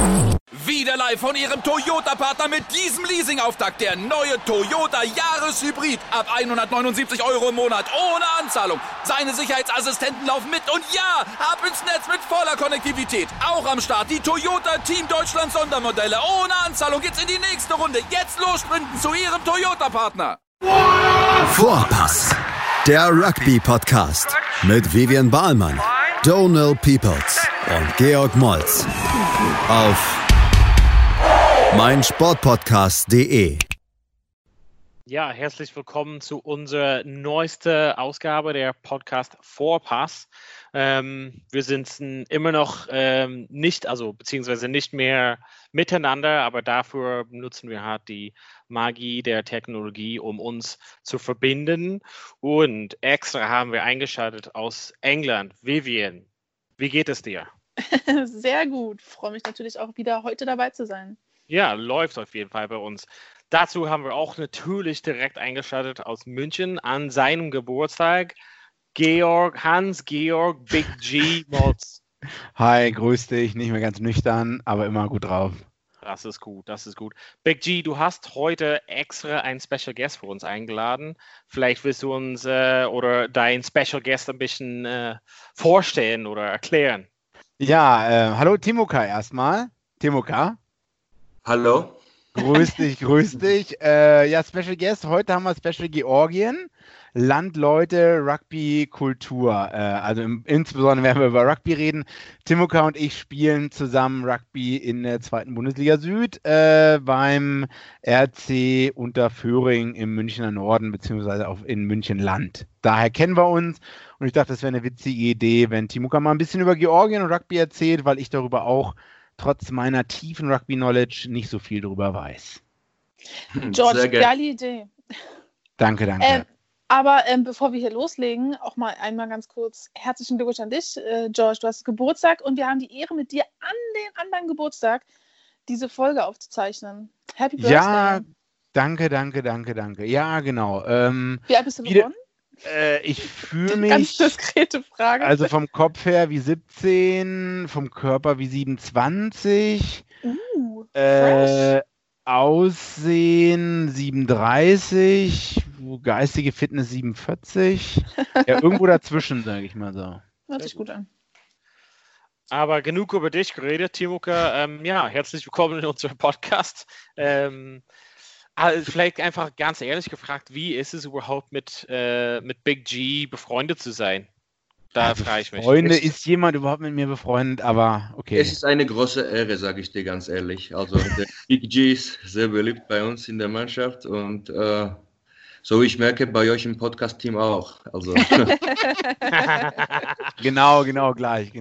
Wieder live von Ihrem Toyota-Partner mit diesem Leasing-Auftakt. Der neue Toyota Jahreshybrid. Ab 179 € im Monat. Ohne Anzahlung. Seine Sicherheitsassistenten laufen mit. Und ja, ab ins Netz mit voller Konnektivität. Auch am Start die Toyota Team Deutschland Sondermodelle. Ohne Anzahlung geht's in die nächste Runde. Jetzt los sprinten zu Ihrem Toyota-Partner. Vorpass. Der Rugby-Podcast. Mit Vivian Bahlmann, Donald Peoples und Georg Moltz. Auf meinsportpodcast.de. Ja, herzlich willkommen zu unserer neuesten Ausgabe der Podcast Vorpass. Wir sind immer noch beziehungsweise nicht mehr miteinander, aber dafür nutzen wir halt die Magie der Technologie, um uns zu verbinden. Und extra haben wir eingeschaltet aus England. Vivian, wie geht es dir? Sehr gut. Freue mich natürlich auch wieder heute dabei zu sein. Ja, läuft auf jeden Fall bei uns. Dazu haben wir auch natürlich direkt eingeschaltet aus München an seinem Geburtstag. Hans-Georg Big G Moltz. Hi, grüß dich. Nicht mehr ganz nüchtern, aber immer gut drauf. Das ist gut. Big G, du hast heute extra einen Special Guest für uns eingeladen. Vielleicht willst du uns oder deinen Special Guest ein bisschen vorstellen oder erklären. Ja, hallo Timoka erstmal. Timoka. Hallo. Grüß dich. Ja, Special Guest. Heute haben wir Special Georgien. Land, Leute, Rugby, Kultur. Also insbesondere werden wir über Rugby reden. Timoka und ich spielen zusammen Rugby in der 2. Bundesliga Süd beim RC Unterföhring im Münchner Norden beziehungsweise auch in München Land. Daher kennen wir uns und ich dachte, das wäre eine witzige Idee, wenn Timoka mal ein bisschen über Georgien und Rugby erzählt, weil ich darüber auch trotz meiner tiefen Rugby-Knowledge nicht so viel darüber weiß. George, geile Idee. Danke. Aber bevor wir hier loslegen, auch mal einmal ganz kurz herzlichen Glückwunsch an dich, George. Du hast Geburtstag und wir haben die Ehre, mit dir an deinem Geburtstag diese Folge aufzuzeichnen. Happy Birthday. Ja, danke. Ja, genau. Wie alt bist du geworden? Ich fühle mich, ganz diskrete Frage. Also vom Kopf her wie 17, vom Körper wie 27, fresh. Aussehen 37, geistige Fitness 47, ja, irgendwo dazwischen, sage ich mal so. Hört sich gut an. Aber genug über dich geredet, Timoka. Herzlich willkommen in unserem Podcast. Vielleicht einfach ganz ehrlich gefragt, wie ist es überhaupt mit Big G befreundet zu sein? Da frage ich mich. Freunde, ist jemand überhaupt mit mir befreundet? Aber okay. Es ist eine große Ehre, sage ich dir ganz ehrlich. Also der Big G ist sehr beliebt bei uns in der Mannschaft und so wie ich merke, bei euch im Podcast-Team auch. Also. Genau gleich.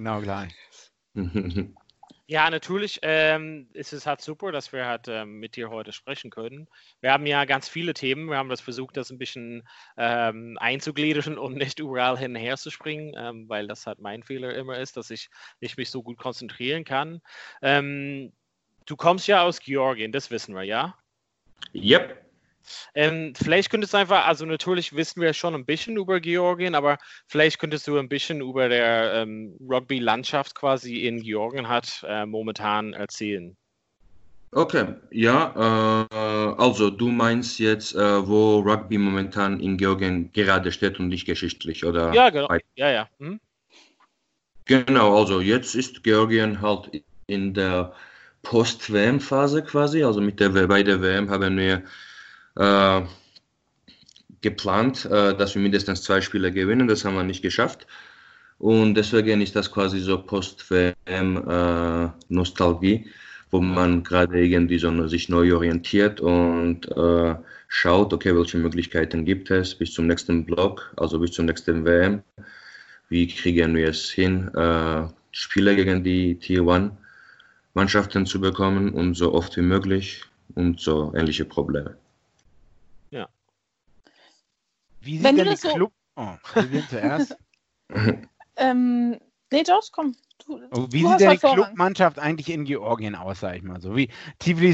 Ja, natürlich ist es halt super, dass wir halt mit dir heute sprechen können. Wir haben ja ganz viele Themen. Wir haben das versucht, das ein bisschen einzugliedern und nicht überall hinher zu springen, weil das halt mein Fehler immer ist, dass ich nicht mich so gut konzentrieren kann. Du kommst ja aus Georgien, das wissen wir, ja? Yep. Vielleicht könntest du einfach, also natürlich wissen wir schon ein bisschen über Georgien, aber vielleicht könntest du ein bisschen über der Rugby-Landschaft quasi in Georgien momentan erzählen. Okay, ja, also du meinst jetzt, wo Rugby momentan in Georgien gerade steht und nicht geschichtlich, oder? Ja, genau. Ja. Genau, also jetzt ist Georgien halt in der Post-WM-Phase quasi, also bei der WM haben wir geplant, dass wir mindestens 2 Spiele gewinnen. Das haben wir nicht geschafft. Und deswegen ist das quasi so Post-WM-Nostalgie, wo man gerade irgendwie so sich neu orientiert und schaut, okay, welche Möglichkeiten gibt es bis zum nächsten Block, also bis zum nächsten WM. Wie kriegen wir es hin, Spiele gegen die Tier-1-Mannschaften zu bekommen und so oft wie möglich und so ähnliche Probleme. Ja. Wie sieht denn die Club... wir sind zuerst. George, komm. Wie sieht denn die Clubmannschaft eigentlich in Georgien aus, sag ich mal so? Wie Tiflis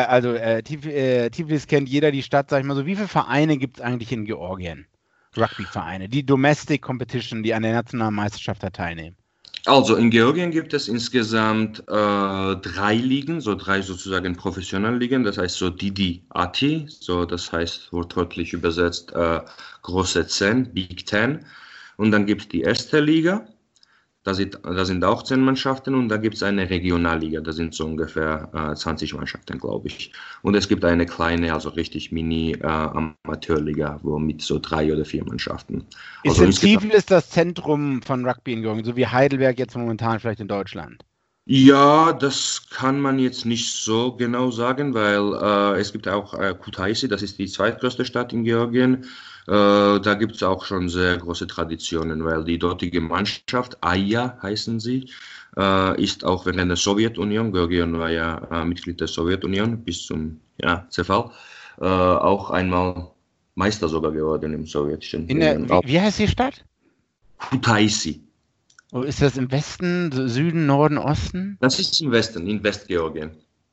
kennt jeder die Stadt, sag ich mal so. Wie viele Vereine gibt es eigentlich in Georgien? Rugby-Vereine, die Domestic Competition, die an der nationalen Meisterschaft da teilnehmen. Also in Georgien gibt es insgesamt 3 Ligen, so 3 sozusagen professionelle Ligen, das heißt so DDAT, so das heißt wortwörtlich übersetzt große 10, Big Ten. Und dann gibt es die erste Liga, da sind auch 10 Mannschaften und da gibt es eine Regionalliga, da sind so ungefähr 20 Mannschaften, glaube ich. Und es gibt eine kleine, also richtig Mini-Amateurliga, wo mit so 3 oder 4 Mannschaften. Ist in Tiflis das Zentrum von Rugby in Georgien, so wie Heidelberg jetzt momentan vielleicht in Deutschland? Ja, das kann man jetzt nicht so genau sagen, weil es gibt auch Kutaisi, das ist die zweitgrößte Stadt in Georgien. Da gibt es auch schon sehr große Traditionen, weil die dortige Mannschaft, AIA heißen sie, ist auch während der Sowjetunion, Georgien war ja Mitglied der Sowjetunion bis zum Zerfall, auch einmal Meister sogar geworden im sowjetischen Union. Wie heißt die Stadt? Kutaisi. Ist das im Westen, Süden, Norden, Osten? Das ist im Westen, in Westgeorgien.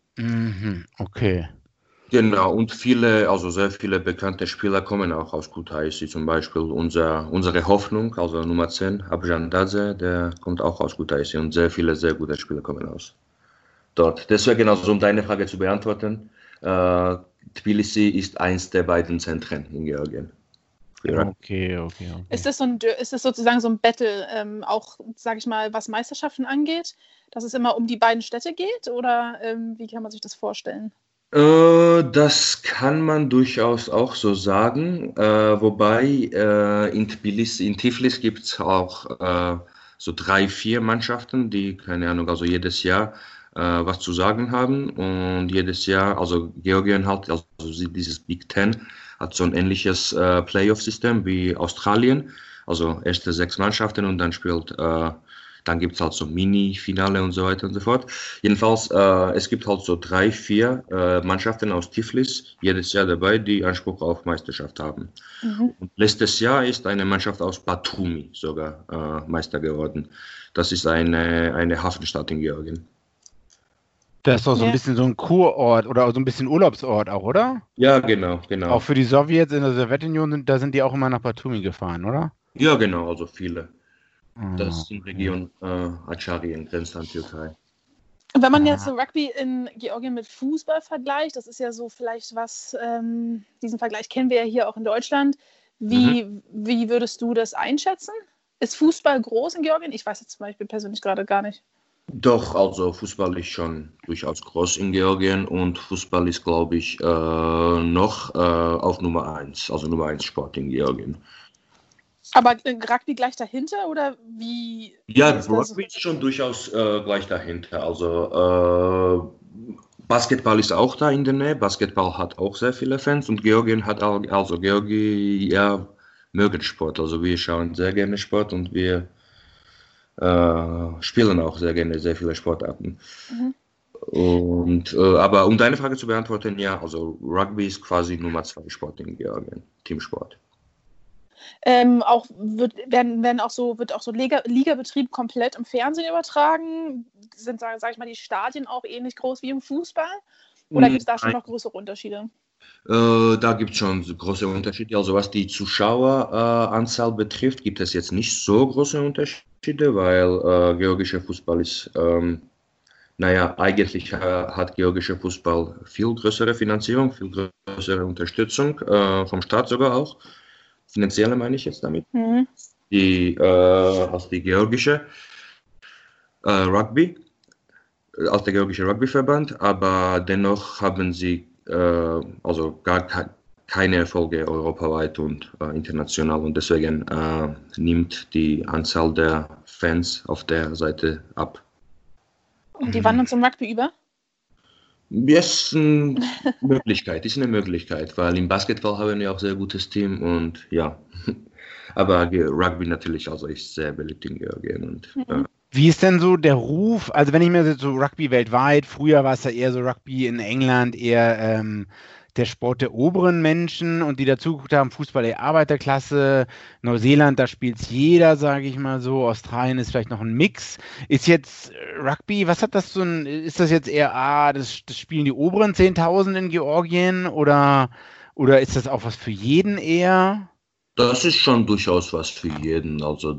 Okay. Genau, und sehr viele bekannte Spieler kommen auch aus Kutaisi, zum Beispiel unsere Hoffnung, also Nummer 10, Abjan Dadze, der kommt auch aus Kutaisi und sehr viele sehr gute Spieler kommen aus dort. Deswegen, also um deine Frage zu beantworten, Tbilisi ist eins der beiden Zentren in Georgien. Okay. Ist das sozusagen so ein Battle, auch, sage ich mal, was Meisterschaften angeht, dass es immer um die beiden Städte geht oder wie kann man sich das vorstellen? Das kann man durchaus auch so sagen, wobei in Tiflis gibt es auch so 3, 4 Mannschaften, die, keine Ahnung, also jedes Jahr was zu sagen haben und jedes Jahr, also Georgien hat, also dieses Big Ten hat so ein ähnliches Playoff-System wie Australien, also erste 6 Mannschaften und dann dann gibt es halt so Mini-Finale und so weiter und so fort. Jedenfalls, es gibt halt so 3, 4 Mannschaften aus Tiflis jedes Jahr dabei, die Anspruch auf Meisterschaft haben. Und letztes Jahr ist eine Mannschaft aus Batumi sogar Meister geworden. Das ist eine Hafenstadt in Georgien. Das ist doch so ein bisschen so ein Kurort oder so ein bisschen Urlaubsort auch, oder? Ja, genau. Auch für die Sowjets in der Sowjetunion, da sind die auch immer nach Batumi gefahren, oder? Ja, genau, also viele. Das ist in Region Acharien, grenzt an Türkei. Wenn man jetzt so Rugby in Georgien mit Fußball vergleicht, das ist ja so vielleicht was, diesen Vergleich kennen wir ja hier auch in Deutschland. Wie würdest du das einschätzen? Ist Fußball groß in Georgien? Ich weiß jetzt zum Beispiel persönlich gerade gar nicht. Doch, also Fußball ist schon durchaus groß in Georgien und Fußball ist, glaube ich, noch auf Nummer 1, also Nummer 1 Sport in Georgien. Aber Rugby gleich dahinter oder wie? Ja, Rugby ist schon durchaus gleich dahinter. Also Basketball ist auch da in der Nähe. Basketball hat auch sehr viele Fans und Georgien hat auch, also Georgien mögen Sport. Also wir schauen sehr gerne Sport und wir spielen auch sehr gerne sehr viele Sportarten. Und aber um deine Frage zu beantworten, ja, also Rugby ist quasi Nummer 2 Sport in Georgien, Teamsport. Wird auch so Ligabetrieb komplett im Fernsehen übertragen? Sind, sag ich mal, die Stadien auch ähnlich groß wie im Fußball? Oder gibt es da schon noch größere Unterschiede? Da gibt es schon große Unterschiede. Also was die Zuschaueranzahl betrifft, gibt es jetzt nicht so große Unterschiede, weil georgischer Fußball ist, eigentlich hat georgischer Fußball viel größere Finanzierung, viel größere Unterstützung, vom Staat sogar auch. Finanzielle meine ich jetzt damit. Als die georgische Rugby, als der georgische Rugbyverband, aber dennoch haben sie also gar keine Erfolge europaweit und international und deswegen nimmt die Anzahl der Fans auf der Seite ab. Und die wandern zum Rugby über? Ist eine Möglichkeit, weil im Basketball haben wir auch sehr gutes Team und ja, aber Rugby natürlich also ist sehr beliebt in Georgien. Und, Wie ist denn so der Ruf, also wenn ich mir so Rugby weltweit, früher war es ja eher so Rugby in England, eher der Sport der oberen Menschen und die dazugeguckt haben, Fußball der Arbeiterklasse, Neuseeland, da spielt es jeder, sage ich mal so, Australien ist vielleicht noch ein Mix. Ist jetzt Rugby, was hat das ist das jetzt eher, das spielen die oberen 10.000 in Georgien oder ist das auch was für jeden eher? Das ist schon durchaus was für jeden. Also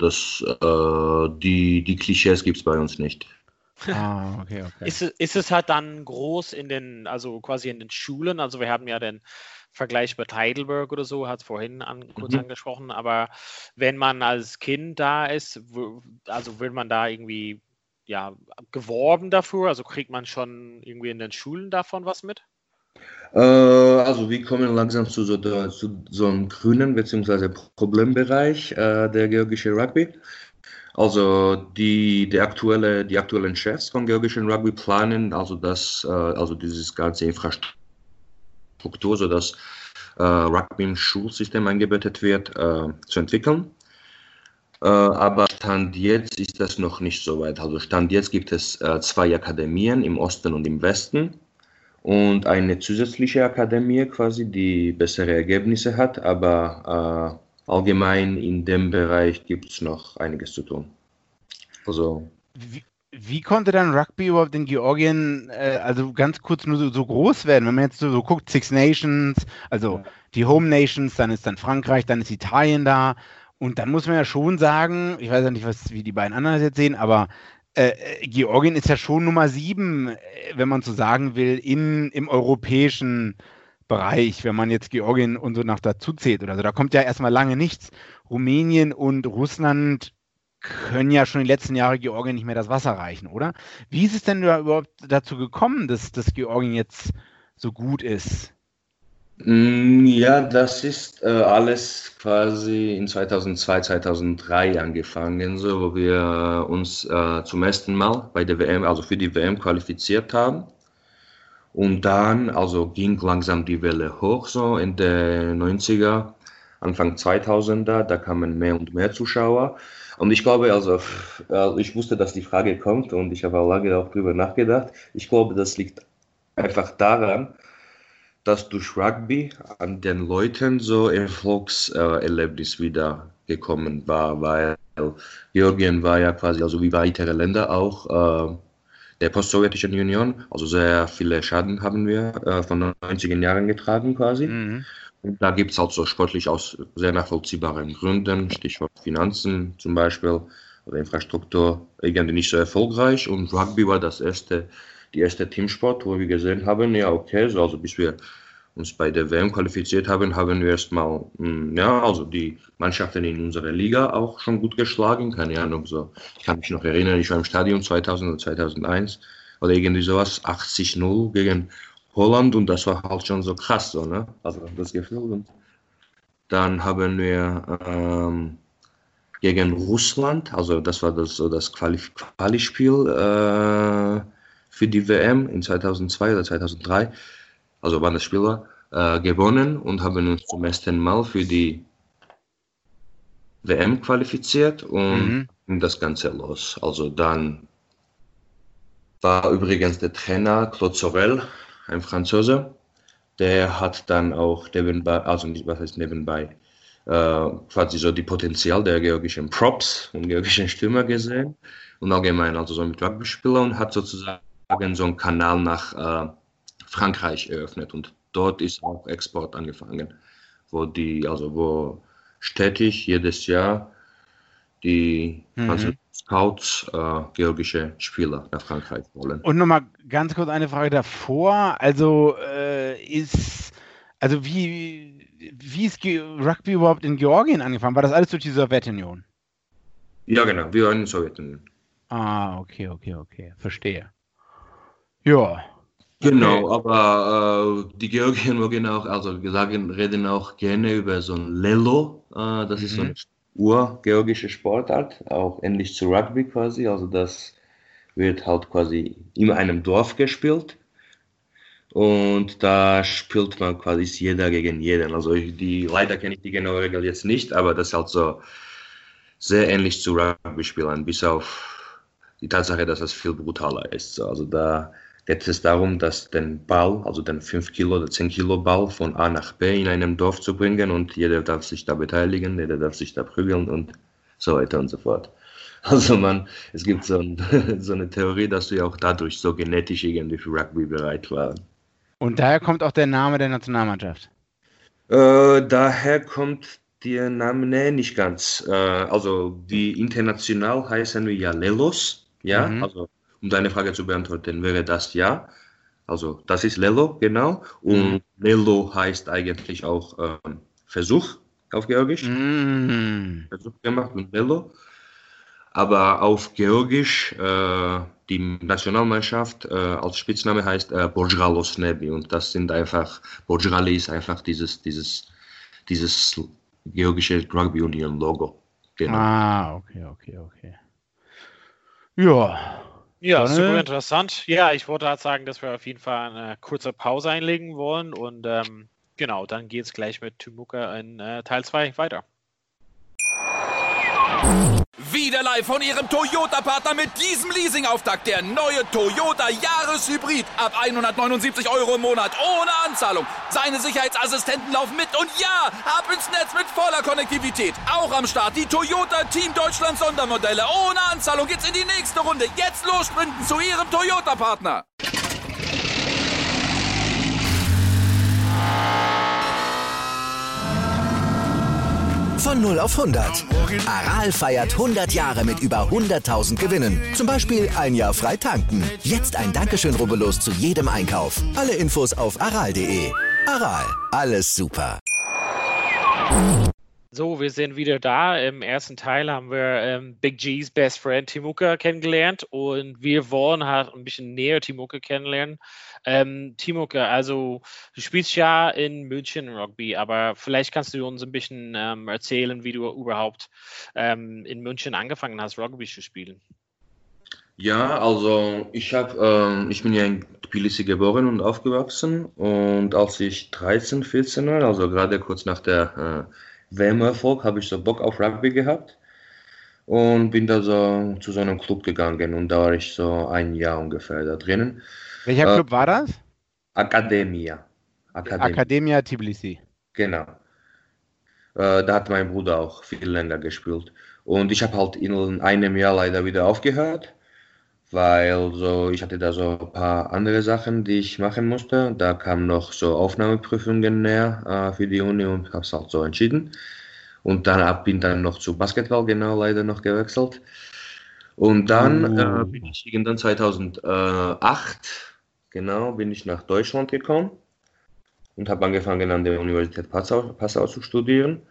die Klischees gibt es bei uns nicht. Okay. Ist es halt dann groß quasi in den Schulen? Also wir haben ja den Vergleich mit Heidelberg oder so, hat es vorhin kurz angesprochen, aber wenn man als Kind da ist, wird man da irgendwie geworben dafür? Also kriegt man schon irgendwie in den Schulen davon was mit? Also wir kommen langsam zu so einem grünen bzw. Problembereich der georgische Rugby. Also die aktuellen Chefs von georgischen Rugby planen also dieses ganze Infrastruktur, sodass Rugby im Schulsystem eingebettet wird, zu entwickeln. Aber Stand jetzt ist das noch nicht so weit. Also Stand jetzt gibt es 2 Akademien im Osten und im Westen. Und eine zusätzliche Akademie quasi, die bessere Ergebnisse hat, aber allgemein in dem Bereich gibt es noch einiges zu tun. Also wie konnte dann Rugby überhaupt in Georgien, also ganz kurz nur so groß werden? Wenn man jetzt so guckt, Six Nations, also die Home Nations, dann ist dann Frankreich, dann ist Italien da. Und dann muss man ja schon sagen, ich weiß ja nicht, wie die beiden anderen das jetzt sehen, aber Georgien ist ja schon Nummer 7, wenn man so sagen will, im europäischen Bereich, wenn man jetzt Georgien und so noch dazu zählt oder so. Da kommt ja erstmal lange nichts. Rumänien und Russland können ja schon die letzten Jahre Georgien nicht mehr das Wasser reichen, oder? Wie ist es denn überhaupt dazu gekommen, dass Georgien jetzt so gut ist? Ja, das ist alles quasi in 2002, 2003 angefangen, so, wo wir uns zum ersten Mal bei der WM, also für die WM qualifiziert haben. Und dann, also ging langsam die Welle hoch, so in den 90er, Anfang 2000er, da kamen mehr und mehr Zuschauer. Und ich glaube, also ich wusste, dass die Frage kommt und ich habe auch lange auch drüber nachgedacht. Ich glaube, das liegt einfach daran, dass durch Rugby an den Leuten so Erfolgserlebnis wieder gekommen war, weil Georgien war ja quasi, also wie weitere Länder auch, der post-sowjetischen Union, also sehr viele Schaden haben wir von den 90er Jahren getragen quasi. Mhm. Und da gibt es halt so sportlich aus sehr nachvollziehbaren Gründen, Stichwort Finanzen zum Beispiel, oder Infrastruktur, irgendwie nicht so erfolgreich. Und Rugby war die erste Teamsport, wo wir gesehen haben, ja okay, so, also bis wir uns bei der WM qualifiziert haben, haben wir erstmal also die Mannschaften in unserer Liga auch schon gut geschlagen, keine Ahnung, so. Ich kann mich noch erinnern, ich war im Stadion 2000 oder 2001 oder irgendwie sowas, 80-0 gegen Holland und das war halt schon so krass, so, ne? Also das Gefühl. Und dann haben wir gegen Russland, also das war das Quali-Spiel für die WM in 2002 oder 2003, also wann das Spiel war, gewonnen und haben uns zum ersten Mal für die WM qualifiziert und ging das Ganze los. Also dann war übrigens der Trainer Claude Sorel, ein Franzose, der hat dann auch nebenbei, also nicht, was heißt nebenbei, quasi so die Potenzial der georgischen Props und georgischen Stürmer gesehen und allgemein also so mit Rugby-Spieler und hat sozusagen so einen Kanal nach Frankreich eröffnet und dort ist auch Export angefangen, wo stetig jedes Jahr die Scouts georgische Spieler nach Frankreich wollen. Und nochmal ganz kurz eine Frage davor, also wie ist Rugby überhaupt in Georgien angefangen? War das alles durch die Sowjetunion? Ja, genau, wir waren in der Sowjetunion. Okay, verstehe. Ja. Genau, aber die Georgier mögen auch, reden auch gerne über so ein Lelo, das ist so eine urgeorgische Sportart, auch ähnlich zu Rugby quasi, also das wird halt quasi in einem Dorf gespielt und da spielt man quasi jeder gegen jeden, also leider kenne ich die genaue Regel jetzt nicht, aber das ist halt so sehr ähnlich zu Rugby-Spielern, bis auf die Tatsache, dass das viel brutaler ist, also da geht es darum, dass den Ball, also den 5 Kilo oder 10 Kilo Ball von A nach B in einem Dorf zu bringen und jeder darf sich da beteiligen, jeder darf sich da prügeln und so weiter und so fort. Also es gibt so eine Theorie, dass wir auch dadurch so genetisch irgendwie für Rugby bereit waren. Und daher kommt auch der Name der Nationalmannschaft? Daher kommt den Namen, nee, nicht ganz. Also die international heißen wir ja Lelos, ja, also um deine Frage zu beantworten, wäre das ja. Also das ist Lelo, genau. Und Lelo heißt eigentlich auch Versuch auf Georgisch. Versuch gemacht und Lelo. Aber auf Georgisch, die Nationalmannschaft als Spitzname heißt Borjgalos Nebi. Und das sind einfach, Borjgali ist einfach dieses georgische Rugby Union Logo. Genau. Okay. Ja. Ja, super interessant. Ja, ich wollte halt sagen, dass wir auf jeden Fall eine kurze Pause einlegen wollen und genau, dann geht es gleich mit Temuka in Teil 2 weiter. Wieder live von Ihrem Toyota-Partner mit diesem Leasing-Auftakt. Der neue Toyota Jahreshybrid. Ab 179 € im Monat. Ohne Anzahlung. Seine Sicherheitsassistenten laufen mit. Und ja, ab ins Netz mit voller Konnektivität. Auch am Start die Toyota Team Deutschland Sondermodelle. Ohne Anzahlung geht's in die nächste Runde. Jetzt los sprinten zu Ihrem Toyota-Partner. Von 0 auf 100. Aral feiert 100 Jahre mit über 100.000 Gewinnen. Zum Beispiel ein Jahr frei tanken. Jetzt ein Dankeschön, rubbellos zu jedem Einkauf. Alle Infos auf aral.de. Aral, alles super. So, wir sind wieder da. Im ersten Teil haben wir Big G's Best Friend Temuka kennengelernt und wir wollen halt ein bisschen näher Temuka kennenlernen. Temuka, also du spielst ja in München Rugby, aber vielleicht kannst du uns ein bisschen erzählen, wie du überhaupt in München angefangen hast, Rugby zu spielen. Ja, also ich bin ja in Tbilisi geboren und aufgewachsen und als ich 13, 14 war, also gerade kurz nach der WM-Erfolg, habe ich so Bock auf Rugby gehabt und bin da so zu so einem Club gegangen und da war ich so ein Jahr ungefähr da drinnen. Welcher Club war das? Akademia. Akademia Tbilisi. Genau. Da hat mein Bruder auch viel länger gespielt. Und ich habe halt in einem Jahr leider wieder aufgehört, weil ich hatte da so ein paar andere Sachen, die ich machen musste. Da kamen noch so Aufnahmeprüfungen näher für die Uni und habe es halt so entschieden. Und dann bin dann noch zu Basketball leider noch gewechselt. Und dann bin ich irgendwann 2008 bin ich nach Deutschland gekommen und habe angefangen an der Universität Passau zu studieren.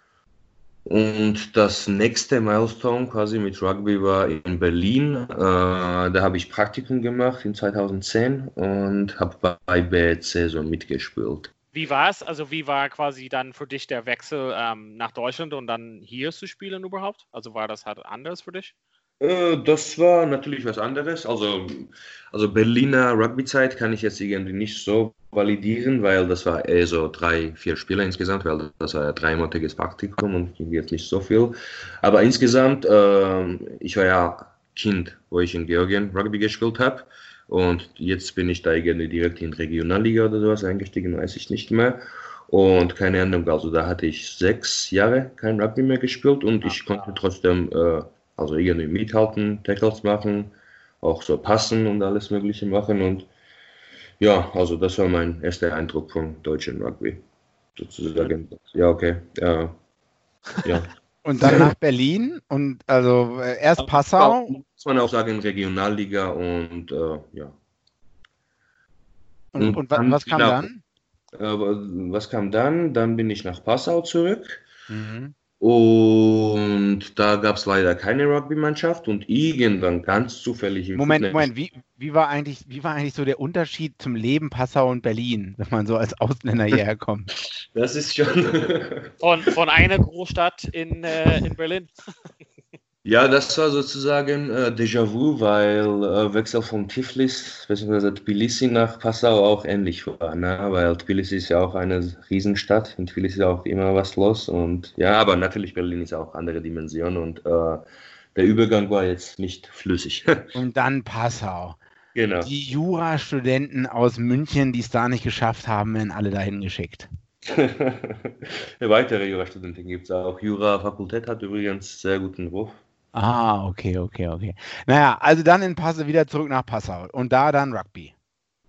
Und das nächste Milestone quasi mit Rugby war in Berlin. Da habe ich Praktikum gemacht in 2010 und habe bei BEC so mitgespielt. Wie war es? Also wie war quasi dann für dich der Wechsel nach Deutschland und dann hier zu spielen überhaupt? Also war das halt anders für dich? Das war natürlich was anderes. Also Berliner Rugby-Zeit kann ich jetzt irgendwie nicht so validieren, weil das war so 3-4 Spiele insgesamt, weil das war ein 3-monatiges Praktikum und ging jetzt nicht so viel. Aber insgesamt, ich war ja Kind, wo ich in Georgien Rugby gespielt habe und jetzt bin ich da irgendwie direkt in Regionalliga oder sowas eingestiegen, weiß ich nicht mehr. Und keine Ahnung, also da hatte ich 6 Jahre kein Rugby mehr gespielt und ich konnte trotzdem also irgendwie mithalten, Tackles machen, auch so passen und alles Mögliche machen. Und ja, also das war mein erster Eindruck vom deutschen Rugby, sozusagen. Ja, okay. Ja. Und dann nach Berlin und also erst Passau. Muss man auch sagen, Regionalliga und ja. Und was kam dann? Was kam dann? Dann bin ich nach Passau zurück. Und da gab es leider keine Rugby-Mannschaft und irgendwann ganz zufällig im Moment, wie war eigentlich so der Unterschied zum Leben Passau und Berlin, wenn man so als Ausländer hierher kommt? Das ist schon von einer Großstadt in Berlin. Ja, das war sozusagen Déjà-vu, weil Wechsel von Tiflis bzw. Tbilisi nach Passau auch ähnlich war, ne? Weil Tbilisi ist ja auch eine Riesenstadt, in Tbilisi ist auch immer was los und ja, aber natürlich Berlin ist auch andere Dimension und der Übergang war jetzt nicht flüssig. Und dann Passau. Genau. Die Jurastudenten aus München, die es da nicht geschafft haben, werden alle dahin geschickt. Weitere Jurastudenten gibt es auch. Jura-Fakultät hat übrigens sehr guten Ruf. Ah, okay. Naja, also dann in Passau wieder zurück nach Passau und da dann Rugby.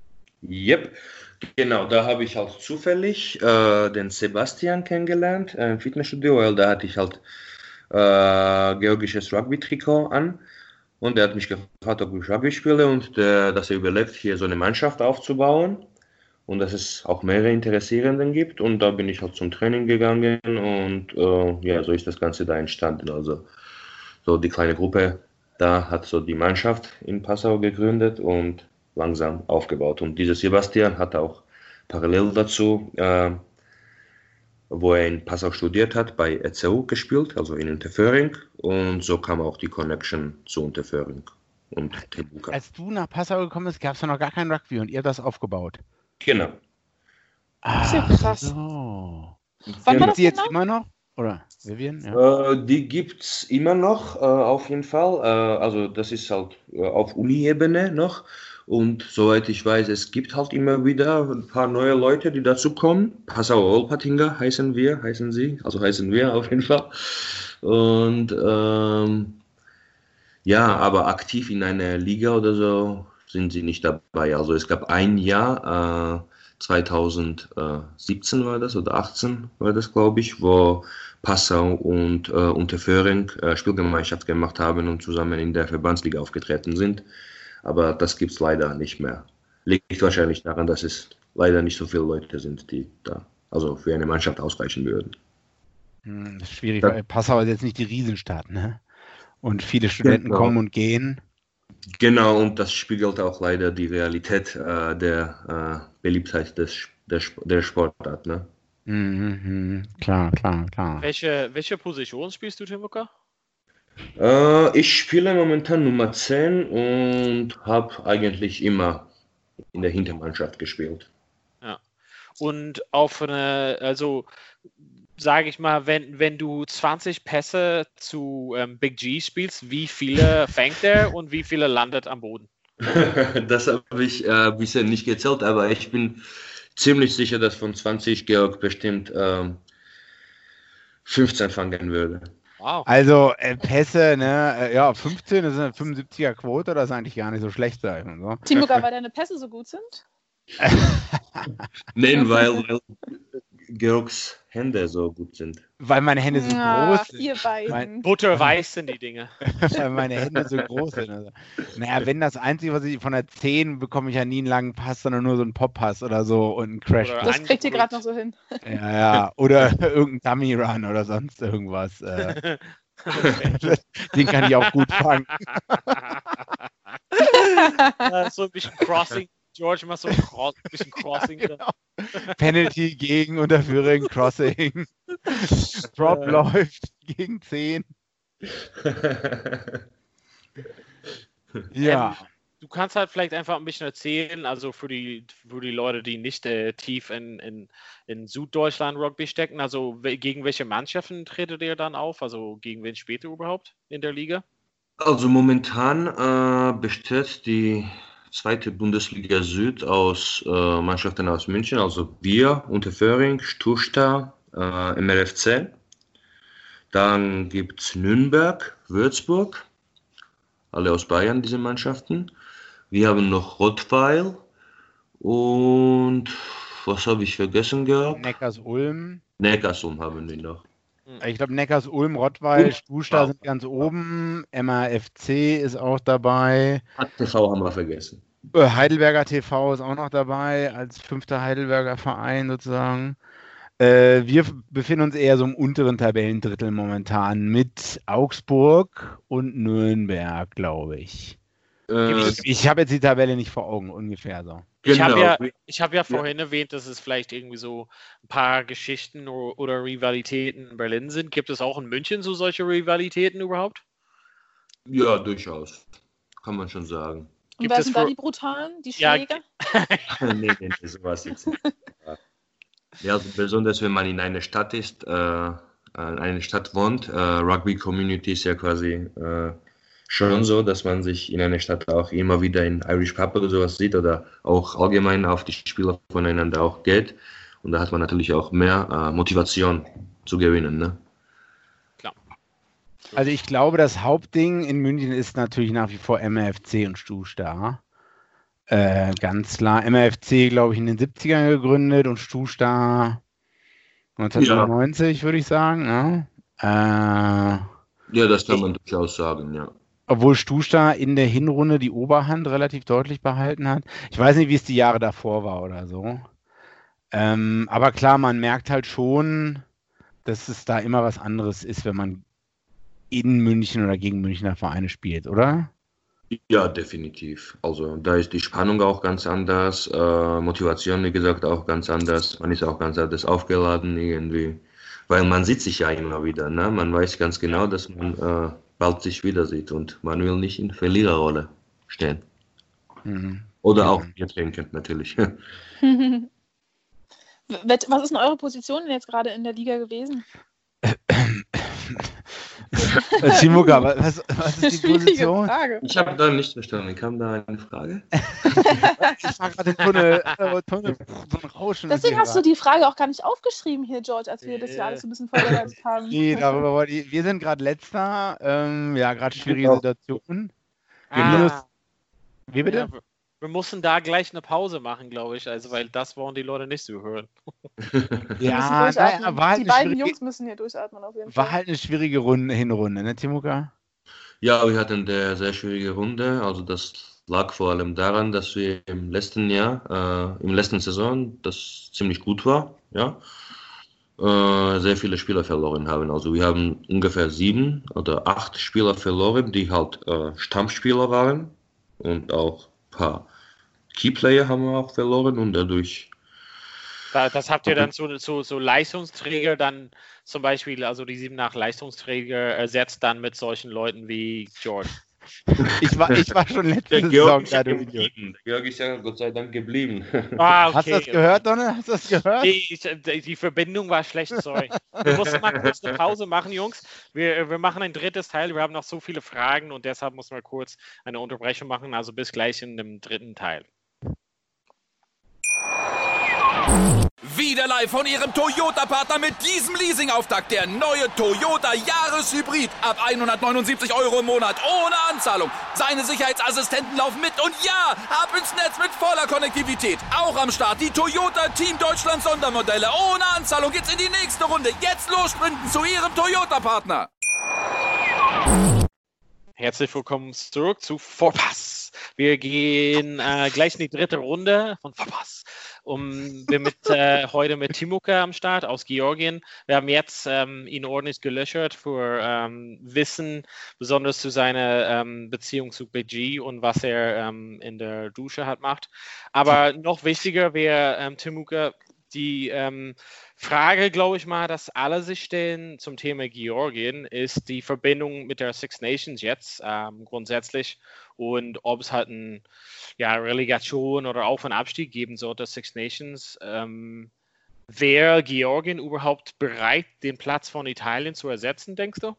Yep, genau, da habe ich halt zufällig den Sebastian kennengelernt im Fitnessstudio, weil da hatte ich halt georgisches Rugby-Trikot an und der hat mich gefragt, ob ich Rugby spiele und dass er überlegt, hier so eine Mannschaft aufzubauen und dass es auch mehrere Interessierenden gibt und da bin ich halt zum Training gegangen und so ist das Ganze da entstanden. Also so die kleine Gruppe da hat so die Mannschaft in Passau gegründet und langsam aufgebaut. Und dieser Sebastian hat auch parallel dazu, wo er in Passau studiert hat, bei ECU gespielt, also in Unterföhring. Und so kam auch die Connection zu Unterföhring und Tebuka. Als du nach Passau gekommen bist, gab es ja noch gar kein Rugby und ihr habt das aufgebaut. Genau. Das ist ja krass. So. Wann war das Die jetzt genau? immer noch? Oder Vivian? Ja. Die gibt es immer noch, auf jeden Fall. Also das ist halt auf Uni-Ebene noch. Und soweit ich weiß, es gibt halt immer wieder ein paar neue Leute, die dazu kommen. Passauer Olpatinger heißen wir auf jeden Fall. Und aber aktiv in einer Liga oder so sind sie nicht dabei. Also es gab ein Jahr, 2017 war das oder 18 war das, glaube ich, wo Passau und Unterföhring Spielgemeinschaft gemacht haben und zusammen in der Verbandsliga aufgetreten sind. Aber das gibt es leider nicht mehr. Liegt wahrscheinlich daran, dass es leider nicht so viele Leute sind, die da also für eine Mannschaft ausreichen würden. Das ist schwierig, weil Passau ist jetzt nicht die Riesenstadt, ne? Und viele Studenten kommen und gehen. Genau, und das spiegelt auch leider die Realität der Beliebtheit der Sportart, ne? Klar. Welche Position spielst du, Temuka? Ich spiele momentan Nummer 10 und habe eigentlich immer in der Hintermannschaft gespielt. Ja. Und sage ich mal, wenn du 20 Pässe zu Big G spielst, wie viele fängt er und wie viele landet am Boden? Das habe ich bisher nicht gezählt, aber ich bin ziemlich sicher, dass von 20 Georg bestimmt 15 fangen würde. Wow. Also Pässe, ne, 15, das ist eine 75er Quote, das ist eigentlich gar nicht so schlecht, sag ich mal so. Temuka, weil deine Pässe so gut sind? Nein, weil Georgs Hände so gut sind. Weil meine Hände so groß sind. Ihr beiden. Butterweiß sind die Dinge. Weil meine Hände so groß sind. Also. Naja, wenn das Einzige, was ich von der 10 bekomme ich ja nie einen langen Pass, sondern nur so einen Pop-Pass oder so und einen Crash. Das kriegt ihr gerade noch so hin. Ja. Oder irgendein Dummy-Run oder sonst irgendwas. Den kann ich auch gut fangen. So ein bisschen Crossing. George macht so ein bisschen Crossing. Genau. Penalty gegen Unterföhring, Crossing. Drop läuft gegen 10. Ja. Du kannst halt vielleicht einfach ein bisschen erzählen, also für die Leute, die nicht tief in Süddeutschland Rugby stecken, also gegen welche Mannschaften tretet ihr dann auf? Also gegen wen spielt ihr überhaupt in der Liga? Also momentan besteht die zweite Bundesliga Süd aus Mannschaften aus München, also wir, Unterföhring, Stusta, MRFC. Dann gibt es Nürnberg, Würzburg, alle aus Bayern, diese Mannschaften. Wir haben noch Rottweil und was habe ich vergessen gehabt? Neckars-Ulm. Neckars-Ulm haben wir noch. Ich glaube, Neckars-Ulm, Rottweil, Stusta sind ganz oben. MAFC ist auch dabei. TV haben wir vergessen. Heidelberger TV ist auch noch dabei, als 5. Heidelberger Verein sozusagen. Wir befinden uns eher so im unteren Tabellendrittel momentan mit Augsburg und Nürnberg, glaube ich. Ich habe jetzt die Tabelle nicht vor Augen, ungefähr so. Genau. Ich habe ja vorhin erwähnt, dass es vielleicht irgendwie so ein paar Geschichten oder Rivalitäten in Berlin sind. Gibt es auch in München so solche Rivalitäten überhaupt? Ja, durchaus. Kann man schon sagen. Und wer sind da die Brutalen, die Schläger? Nee, sowas jetzt nicht. Ja, also besonders wenn man in einer Stadt ist, eine Stadt wohnt, Rugby-Community ist ja quasi schon so, dass man sich in einer Stadt auch immer wieder in Irish Pub oder sowas sieht oder auch allgemein auf die Spieler voneinander auch geht. Und da hat man natürlich auch mehr Motivation zu gewinnen, ne? Klar. Also ich glaube, das Hauptding in München ist natürlich nach wie vor MFC und Stusta. Ganz klar. MFC, glaube ich, in den 70ern gegründet und Stu-Star 1990, würde ich sagen. Ne? Ja, das kann man durchaus sagen, ja. Obwohl Stu-Star in der Hinrunde die Oberhand relativ deutlich behalten hat. Ich weiß nicht, wie es die Jahre davor war oder so. Aber klar, man merkt halt schon, dass es da immer was anderes ist, wenn man in München oder gegen Münchner Vereine spielt, oder? Ja, definitiv. Also da ist die Spannung auch ganz anders, Motivation, wie gesagt, auch ganz anders. Man ist auch ganz anders aufgeladen irgendwie, weil man sieht sich ja immer wieder. Ne? Man weiß ganz genau, dass man bald sich wieder sieht und man will nicht in Verliererrolle stehen. Oder auch Bier trinken, natürlich. Was ist denn eure Position denn jetzt gerade in der Liga gewesen? Timuka, was ist die Position? Frage. Ich habe da nicht verstanden. Kam da eine Frage? Ich war gerade im Tunnel, so ein Rauschen. Deswegen hast du die Frage auch gar nicht aufgeschrieben hier, George, als wir das ja alles so ein bisschen vorbereitet haben. Nee, wir sind gerade Letzter. Ja, gerade schwierige Situation. Wie bitte? Ja, wir mussten da gleich eine Pause machen, glaube ich, also weil das wollen die Leute nicht so hören. Ja, die beiden Jungs müssen hier durchatmen auf jeden Fall. War halt eine schwierige Hinrunde, ne, Timuka? Ja, wir hatten eine sehr schwierige Runde. Also das lag vor allem daran, dass wir im letzten Jahr, im letzten Saison, das ziemlich gut war, ja, sehr viele Spieler verloren haben. Also wir haben ungefähr 7 oder 8 Spieler verloren, die halt Stammspieler waren und auch ein paar Keyplayer haben wir auch verloren und dadurch. Das habt ihr dann so Leistungsträger dann zum Beispiel, also die 7 nach Leistungsträger ersetzt dann mit solchen Leuten wie George. Ich war schon letzte Saison da. Der Georg ist ja Gott sei Dank geblieben. Ah, okay. Hast du das gehört, Donne? Hast du das gehört? Nee, die Verbindung war schlecht, sorry. Wir mussten mal kurz eine Pause machen, Jungs. Wir machen ein drittes Teil. Wir haben noch so viele Fragen und deshalb mussten wir kurz eine Unterbrechung machen. Also bis gleich in dem dritten Teil. Wieder live von Ihrem Toyota-Partner mit diesem Leasing-Auftakt. Der neue Toyota Jahreshybrid. Ab 179 € im Monat. Ohne Anzahlung. Seine Sicherheitsassistenten laufen mit. Und ja, ab ins Netz mit voller Konnektivität. Auch am Start die Toyota Team Deutschland Sondermodelle. Ohne Anzahlung geht's in die nächste Runde. Jetzt los sprinten zu Ihrem Toyota-Partner. Herzlich willkommen zurück zu Vorpass. Wir gehen gleich in die dritte Runde von Vorpass. Heute mit Timuka am Start aus Georgien. Wir haben jetzt ihn ordentlich gelöchert für Wissen, besonders zu seiner Beziehung zu BG und was er in der Dusche macht. Aber noch wichtiger wäre, Timuka, die Frage, glaube ich mal, dass alle sich stellen zum Thema Georgien, ist die Verbindung mit der Six Nations jetzt grundsätzlich und ob es halt eine Relegation oder auch einen Abstieg geben sollte, Six Nations. Wäre Georgien überhaupt bereit, den Platz von Italien zu ersetzen, denkst du?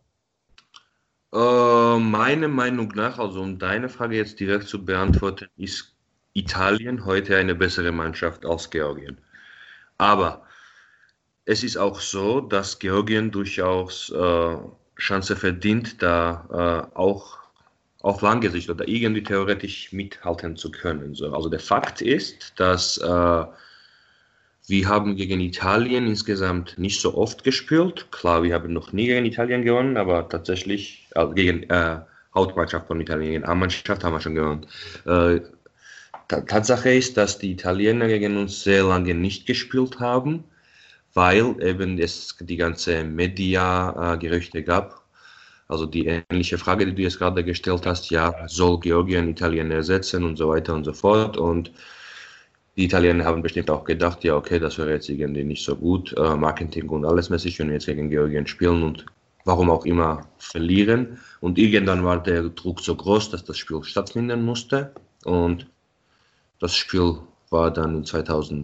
Meiner Meinung nach, also um deine Frage jetzt direkt zu beantworten, ist Italien heute eine bessere Mannschaft als Georgien. Aber es ist auch so, dass Georgien durchaus Chance verdient, da auch auf lange Sicht oder irgendwie theoretisch mithalten zu können. So, also der Fakt ist, dass wir haben gegen Italien insgesamt nicht so oft gespielt. Klar, wir haben noch nie gegen Italien gewonnen, aber tatsächlich gegen Hauptmannschaft von Italien, gegen A-Mannschaft haben wir schon gewonnen. Tatsache ist, dass die Italiener gegen uns sehr lange nicht gespielt haben, weil eben es die ganze Media-Gerüchte gab. Also die ähnliche Frage, die du jetzt gerade gestellt hast, ja, soll Georgien Italien ersetzen und so weiter und so fort. Und die Italiener haben bestimmt auch gedacht, ja, okay, das wäre jetzt irgendwie nicht so gut, Marketing und alles mäßig, wenn wir jetzt gegen Georgien spielen und warum auch immer verlieren. Und irgendwann war der Druck so groß, dass das Spiel stattfinden musste. Und das Spiel war dann in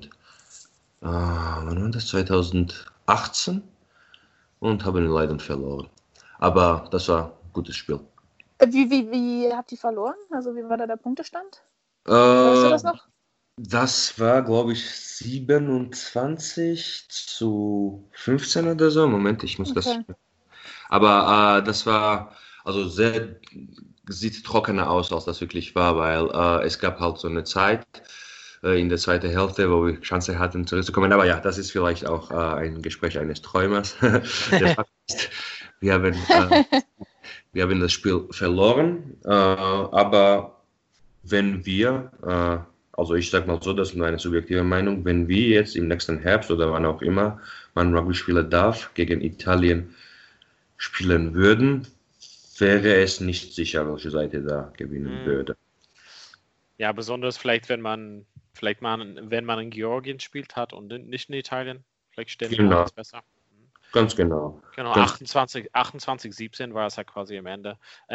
2018 und haben leider verloren. Aber das war ein gutes Spiel. Wie habt ihr verloren? Also wie war da der Punktestand? Weißt du das noch? Das war, glaube ich, 27-15 oder so. Moment, ich muss das. Aber das war also sehr sieht trockener aus, als das wirklich war, weil es gab halt so eine Zeit in der zweiten Hälfte, wo wir Chance hatten, zurückzukommen. Aber ja, das ist vielleicht auch ein Gespräch eines Träumers. Der Fakt ist, wir haben das Spiel verloren, aber wenn wir, also ich sage mal so, das ist nur eine subjektive Meinung, wenn wir jetzt im nächsten Herbst oder wann auch immer man Rugby spielen darf, gegen Italien spielen würden, wäre es nicht sicher, welche Seite da gewinnen würde. Ja, besonders vielleicht, wenn man in Georgien spielt hat und nicht in Italien. Vielleicht stellen wir alles besser. Ganz genau. Genau, 28-17 war es ja quasi am Ende.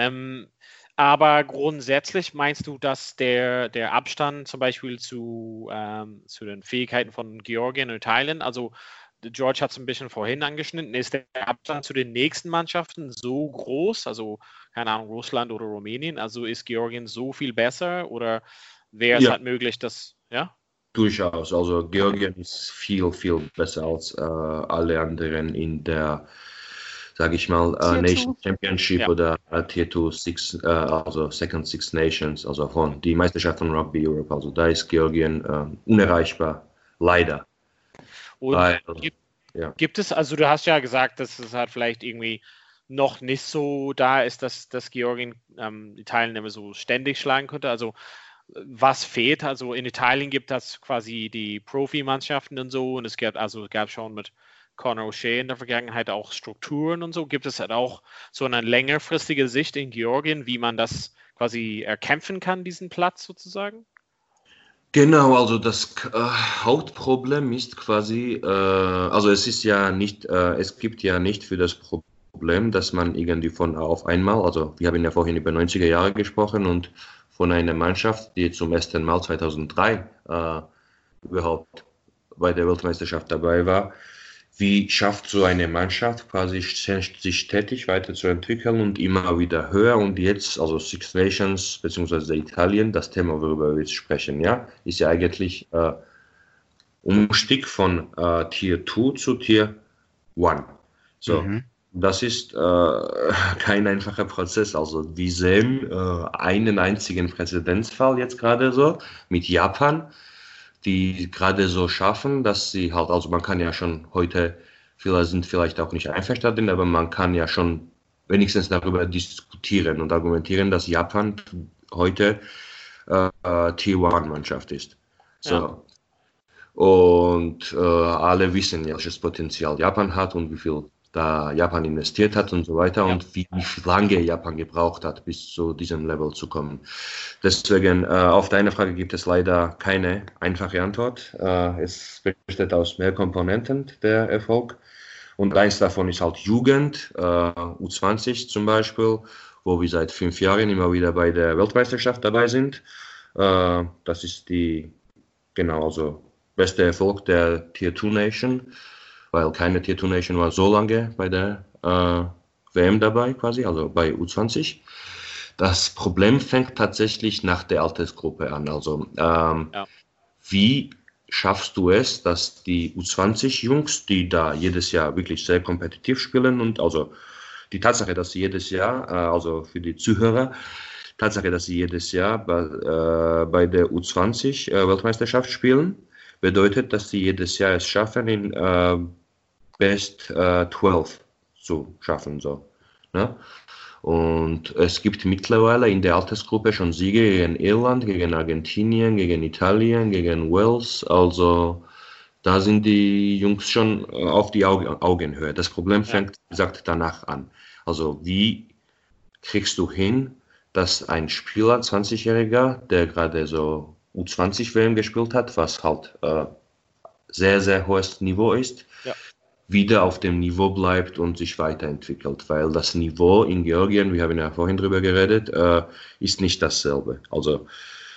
Aber grundsätzlich meinst du, dass der Abstand zum Beispiel zu den Fähigkeiten von Georgien und Italien, also George hat es ein bisschen vorhin angeschnitten, ist der Abstand zu den nächsten Mannschaften so groß, also keine Ahnung, Russland oder Rumänien, also ist Georgien so viel besser oder wäre es halt möglich, dass, ja? Durchaus, also Georgien ist viel, viel besser als alle anderen in der, sage ich mal, Nation Championship oder Tier 2 Six, also Second Six Nations, also von die Meisterschaft von Rugby Europe, also da ist Georgien unerreichbar, leider. Und gibt es, also du hast ja gesagt, dass es halt vielleicht irgendwie noch nicht so da ist, dass Georgien Italien immer so ständig schlagen könnte, also was fehlt? Also in Italien gibt es quasi die Profimannschaften und so und es gab schon mit Conor O'Shea in der Vergangenheit auch Strukturen und so. Gibt es halt auch so eine längerfristige Sicht in Georgien, wie man das quasi erkämpfen kann, diesen Platz sozusagen? Genau, also das Hauptproblem ist quasi, also es ist ja nicht, es gibt ja nicht für das Problem, dass man irgendwie von auf einmal, also wir haben ja vorhin über 90er Jahre gesprochen und von einer Mannschaft, die zum ersten Mal 2003 überhaupt bei der Weltmeisterschaft dabei war. Wie schafft so eine Mannschaft quasi sich stetig weiterzuentwickeln und immer wieder höher? Und jetzt, also Six Nations bzw. Italien, das Thema, worüber wir jetzt sprechen, ja, ist ja eigentlich Umstieg von Tier 2 zu Tier 1. So. Das ist kein einfacher Prozess. Also wir sehen einen einzigen Präzedenzfall jetzt gerade so mit Japan, die gerade so schaffen, dass sie halt, also man kann ja schon heute, viele sind vielleicht auch nicht einverstanden, aber man kann ja schon wenigstens darüber diskutieren und argumentieren, dass Japan heute Tier-1-Mannschaft ist. So. Ja. Und alle wissen, welches Potenzial Japan hat und wie viel da Japan investiert hat und so weiter und wie lange Japan gebraucht hat, bis zu diesem Level zu kommen. Deswegen, auf deine Frage gibt es leider keine einfache Antwort. Es besteht aus mehr Komponenten, der Erfolg. Und eins davon ist halt Jugend, U20 zum Beispiel, wo wir seit 5 Jahren immer wieder bei der Weltmeisterschaft dabei sind. Das ist also beste Erfolg der Tier 2 Nation, weil keine Tier 2 Nation war so lange bei der WM dabei quasi, also bei U20. Das Problem fängt tatsächlich nach der Altersgruppe an. Also wie schaffst du es, dass die U20-Jungs, die da jedes Jahr wirklich sehr kompetitiv spielen und also die Tatsache, dass sie jedes Jahr, also für die Zuhörer, Tatsache, dass sie jedes Jahr bei der U20 Weltmeisterschaft spielen, bedeutet, dass sie jedes Jahr es schaffen, in Best 12 zu schaffen. So, ne? Und es gibt mittlerweile in der Altersgruppe schon Siege gegen Irland, gegen Argentinien, gegen Italien, gegen Wales. Also da sind die Jungs schon auf die Augenhöhe. Das Problem fängt, wie gesagt, danach an. Also wie kriegst du hin, dass ein Spieler, 20-Jähriger, der gerade so U20-WM gespielt hat, was halt sehr, sehr hohes Niveau ist, wieder auf dem Niveau bleibt und sich weiterentwickelt, weil das Niveau in Georgien, wir haben ja vorhin drüber geredet, ist nicht dasselbe. Also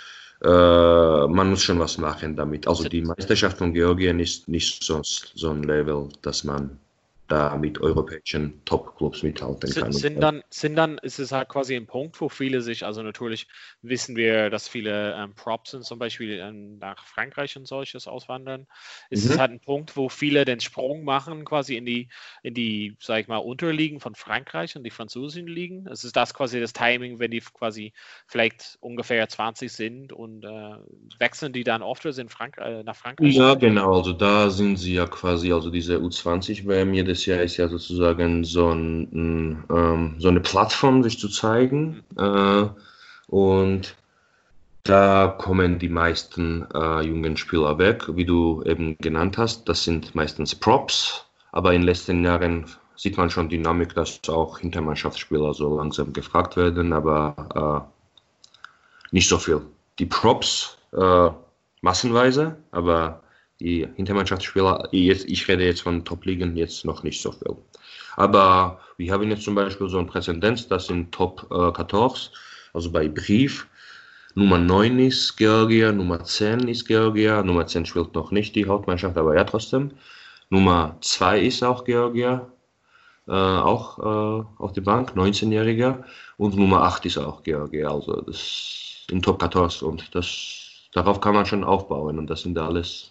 man muss schon was machen damit. Also die Meisterschaft von Georgien ist nicht so ein Level, dass man da mit europäischen Top-Clubs mithalten kann. Sind dann ist es halt quasi ein Punkt, wo viele sich, also natürlich wissen wir, dass viele Props sind, zum Beispiel nach Frankreich und solches auswandern. Ist es halt ein Punkt, wo viele den Sprung machen, quasi in die, sag ich mal, Unterligen von Frankreich und die französischen Ligen? Es ist das quasi das Timing, wenn die quasi vielleicht ungefähr 20 sind und wechseln die dann oft nach Frankreich? Ja, genau, also da sind sie ja quasi, also diese U20-WM jedes Jahr ist ja sozusagen so eine Plattform, sich zu zeigen, und da kommen die meisten jungen Spieler weg, wie du eben genannt hast, das sind meistens Props, aber in den letzten Jahren sieht man schon Dynamik, dass auch Hintermannschaftsspieler so langsam gefragt werden, aber nicht so viel. Die Props massenweise, aber die Hintermannschaftsspieler, ich rede jetzt von Top-Ligen, jetzt noch nicht so viel. Aber wir haben jetzt zum Beispiel so ein Präzedenz, das sind Top 14, also bei Brief. Nummer 9 ist Georgier, Nummer 10 ist Georgier, Nummer 10 spielt noch nicht die Hauptmannschaft, aber ja trotzdem. Nummer 2 ist auch Georgier, auch auf der Bank, 19-Jähriger. Und Nummer 8 ist auch Georgier, also das in Top 14 und darauf kann man schon aufbauen und das sind alles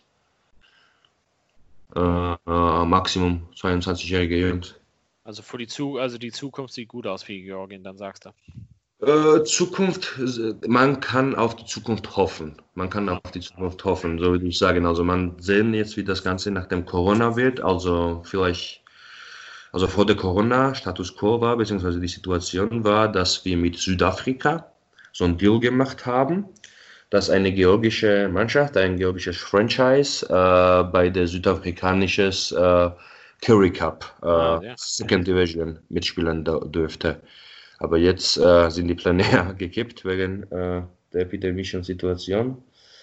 Maximum 22-jährige Jungs. Also die Zukunft sieht gut aus für Georgien, dann sagst du. Zukunft, man kann auf die Zukunft hoffen. So würde ich sagen. Also man sehen jetzt, wie das Ganze nach dem Corona wird. Also vor der Corona Status Quo war, beziehungsweise die Situation war, dass wir mit Südafrika so ein Deal gemacht haben, dass eine georgische Mannschaft, ein georgisches Franchise bei der südafrikanischen Currie Cup Second Division mitspielen dürfte. Aber jetzt sind die Pläne gekippt wegen der epidemischen Situation.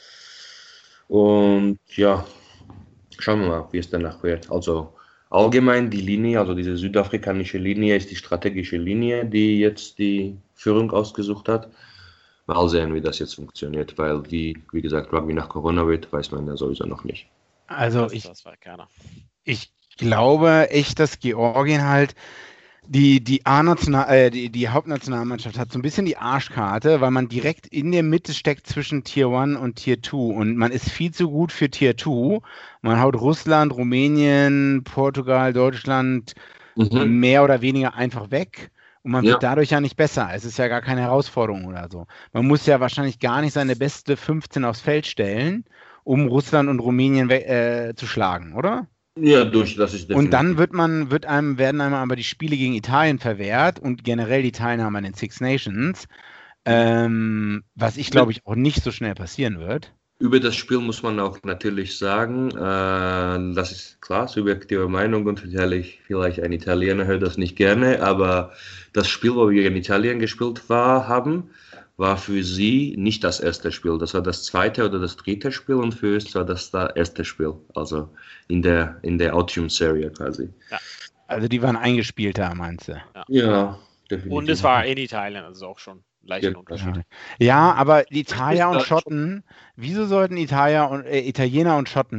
Und ja, schauen wir mal, wie es danach wird. Also allgemein die Linie, also diese südafrikanische Linie ist die strategische Linie, die jetzt die Führung ausgesucht hat. Mal sehen, wie das jetzt funktioniert, weil wie gesagt, Rugby nach Corona wird, weiß man ja sowieso noch nicht. Also ich glaube echt, dass Georgien halt die Hauptnationalmannschaft hat so ein bisschen die Arschkarte, weil man direkt in der Mitte steckt zwischen Tier 1 und Tier 2 und man ist viel zu gut für Tier 2. Man haut Russland, Rumänien, Portugal, Deutschland mehr oder weniger einfach weg. Und man wird dadurch ja nicht besser. Es ist ja gar keine Herausforderung oder so. Man muss ja wahrscheinlich gar nicht seine beste 15 aufs Feld stellen, um Russland und Rumänien zu schlagen, oder? Ja, das ist definitiv. Und dann werden einem aber die Spiele gegen Italien verwehrt und generell die Teilnahme an den Six Nations, was ich auch nicht so schnell passieren wird. Über das Spiel muss man auch natürlich sagen, das ist klar, subjektive Meinung und vielleicht ein Italiener hört das nicht gerne, aber das Spiel, wo wir gegen Italien gespielt haben, war für sie nicht das erste Spiel. Das war das zweite oder das dritte Spiel und für uns war das erste Spiel, also in der Autumn-Serie quasi. Ja. Also die waren eingespielter, meinst du? Ja, definitiv. Und es war in Italien, also auch schon leichten Unterschied. Ja, aber Italiener und Schotten, wieso sollten Italiener und Schotten,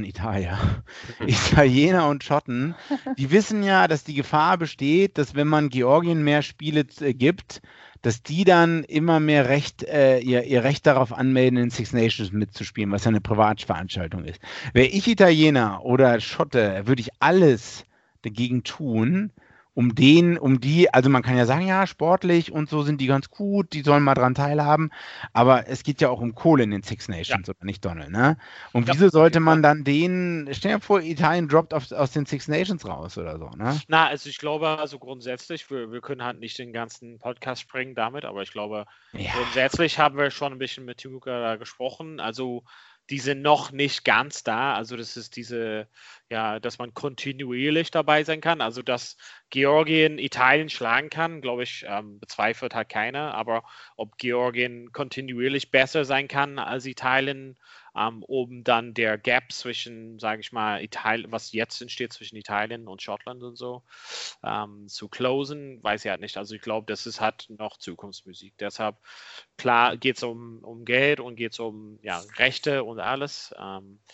die wissen ja, dass die Gefahr besteht, dass wenn man Georgien mehr Spiele gibt, dass die dann immer mehr ihr Recht darauf anmelden, in Six Nations mitzuspielen, was ja eine Privatveranstaltung ist. Wäre ich Italiener oder Schotte, würde ich alles dagegen tun, also man kann ja sagen, ja, sportlich und so sind die ganz gut, die sollen mal dran teilhaben, aber es geht ja auch um Kohle in den Six Nations, oder nicht, Donald, ne? Und wieso sollte man dann stell dir vor, Italien droppt aus den Six Nations raus oder so, ne? Na, also ich glaube, also grundsätzlich, wir können halt nicht den ganzen Podcast sprengen damit, aber ich glaube, grundsätzlich haben wir schon ein bisschen mit Timuka gesprochen, also die sind noch nicht ganz da, also das ist dass man kontinuierlich dabei sein kann, also dass Georgien Italien schlagen kann, glaube ich, bezweifelt halt keiner, aber ob Georgien kontinuierlich besser sein kann als Italien, um dann der Gap zwischen, sage ich mal, Italien, was jetzt entsteht zwischen Italien und Schottland und so, zu closen, weiß ich halt nicht. Also ich glaube, das ist halt noch Zukunftsmusik. Deshalb, klar, geht es um Geld und geht es um Rechte und alles.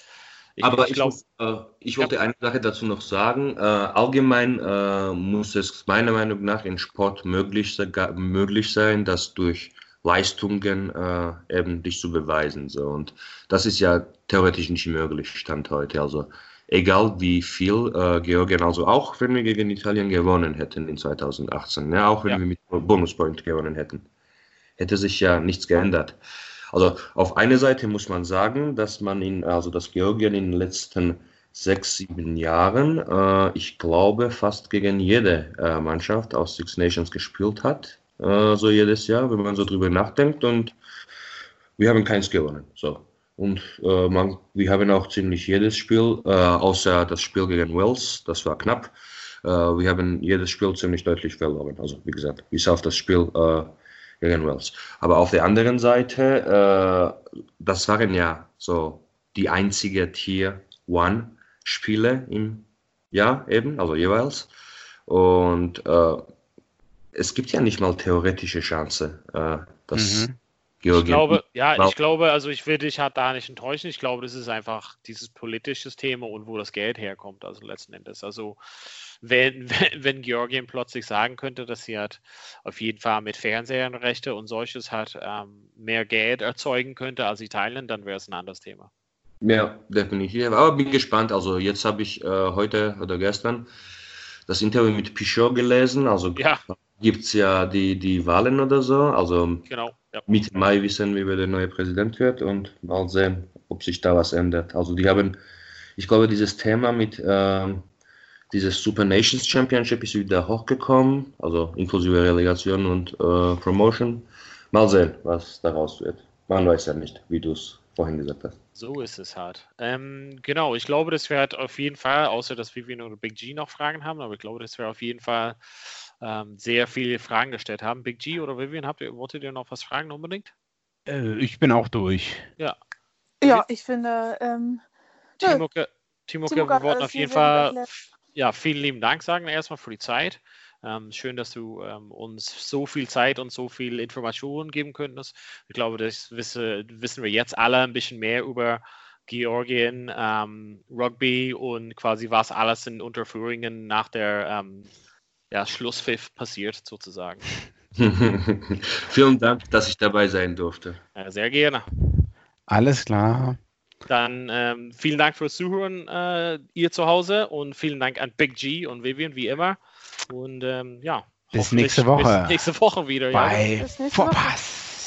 Ich wollte eine Sache dazu noch sagen. Allgemein muss es meiner Meinung nach im Sport möglich sein, dass durch Leistungen eben dich zu beweisen. So. Und das ist ja theoretisch nicht möglich, Stand heute. Also egal wie viel Georgien, also auch wenn wir gegen Italien gewonnen hätten in 2018, ja, auch wenn wir mit Bonuspoint gewonnen hätten, hätte sich ja nichts geändert. Also auf einer Seite muss man sagen, dass dass Georgien in den letzten 6-7 Jahren, ich glaube, fast gegen jede Mannschaft aus Six Nations gespielt hat, so jedes Jahr, wenn man so drüber nachdenkt, und wir haben keins gewonnen. So. Und wir haben auch ziemlich jedes Spiel, außer das Spiel gegen Wales, das war knapp, wir haben jedes Spiel ziemlich deutlich verloren. Also wie gesagt, bis auf das Spiel gegen Wales. Aber auf der anderen Seite, das waren ja so die einzige Tier-1-Spiele im Jahr eben, also jeweils. Und es gibt ja nicht mal theoretische Chance, dass Georgien... Ich glaube, also ich will dich halt da nicht enttäuschen. Ich glaube, das ist einfach dieses politische Thema und wo das Geld herkommt, also letzten Endes. Also wenn Georgien plötzlich sagen könnte, dass sie halt auf jeden Fall mit Fernsehrechte und solches halt mehr Geld erzeugen könnte als Italien, dann wäre es ein anderes Thema. Ja, definitiv. Aber bin gespannt. Also jetzt habe ich heute oder gestern das Interview mit Pichot gelesen. Also gibt es ja die Wahlen oder so. Also genau, Mitte Mai wissen wir, wer der neue Präsident wird, und mal sehen, ob sich da was ändert. Also die haben, ich glaube, dieses Thema mit dieses Super Nations Championship ist wieder hochgekommen, also inklusive Relegation und Promotion. Mal sehen, was daraus wird. Man weiß ja nicht, wie du es vorhin gesagt hast. So ist es halt. Genau, ich glaube, dass wir halt auf jeden Fall, außer dass Vivian oder Big G noch Fragen haben, aber ich glaube, dass wir auf jeden Fall sehr viele Fragen gestellt haben. Big G oder Vivian, wolltet ihr noch was fragen unbedingt? Ich bin auch durch. Ja, ich finde... Timoke, wir wollten auf jeden Fall vielen lieben Dank sagen erstmal für die Zeit. Schön, dass du uns so viel Zeit und so viel Informationen geben könntest. Ich glaube, das wissen wir jetzt alle ein bisschen mehr über Georgien, Rugby und quasi was alles in Unterführungen nach der Schlusspfiff passiert sozusagen. Vielen Dank, dass ich dabei sein durfte. Sehr gerne. Alles klar. Dann vielen Dank fürs Zuhören, ihr zu Hause, und vielen Dank an Big G und Vivian, wie immer. Und bis nächste Woche. Bis nächste Woche wieder. Bei Vorpass.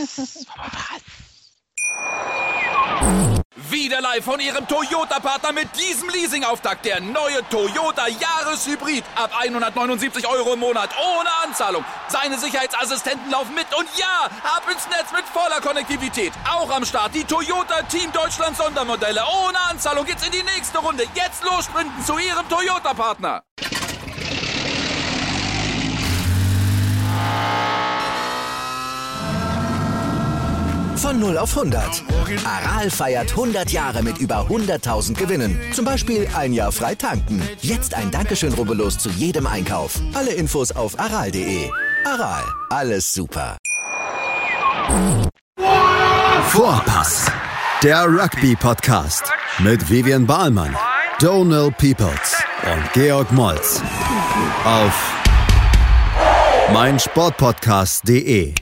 Wieder live von Ihrem Toyota-Partner mit diesem Leasing-Auftakt. Der neue Toyota Jahreshybrid. Ab 179 € im Monat. Ohne Anzahlung. Seine Sicherheitsassistenten laufen mit. Und ja, ab ins Netz mit voller Konnektivität. Auch am Start die Toyota Team Deutschland Sondermodelle. Ohne Anzahlung geht's in die nächste Runde. Jetzt los sprinten zu Ihrem Toyota-Partner. Von 0 auf 100. Aral feiert 100 Jahre mit über 100.000 Gewinnen. Zum Beispiel ein Jahr frei tanken. Jetzt ein Dankeschön, rubbellos zu jedem Einkauf. Alle Infos auf aral.de. Aral, alles super. Vorpass, der Rugby-Podcast mit Vivian Bahlmann, Donal Peoples und Georg Moltz auf meinsportpodcast.de.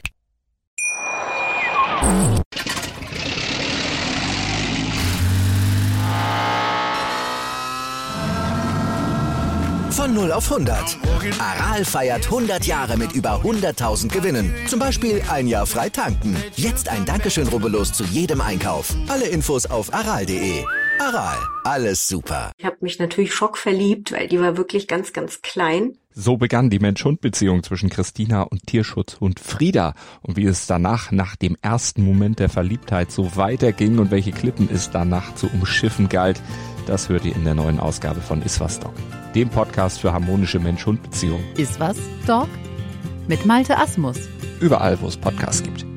Von 0 auf 100. Aral feiert 100 Jahre mit über 100.000 Gewinnen. Zum Beispiel ein Jahr frei tanken. Jetzt ein Dankeschön, rubbellos zu jedem Einkauf. Alle Infos auf aral.de. Aral, alles super. Ich habe mich natürlich schockverliebt, weil die war wirklich ganz, ganz klein. So begann die Mensch-Hund-Beziehung zwischen Christina und Tierschutzhund Frieda. Und wie es danach, nach dem ersten Moment der Verliebtheit, so weiterging und welche Klippen es danach zu umschiffen galt, das hört ihr in der neuen Ausgabe von Iswas Dog, dem Podcast für harmonische Mensch-Hund-Beziehungen. Iswas Dog? Mit Malte Asmus. Überall, wo es Podcasts gibt.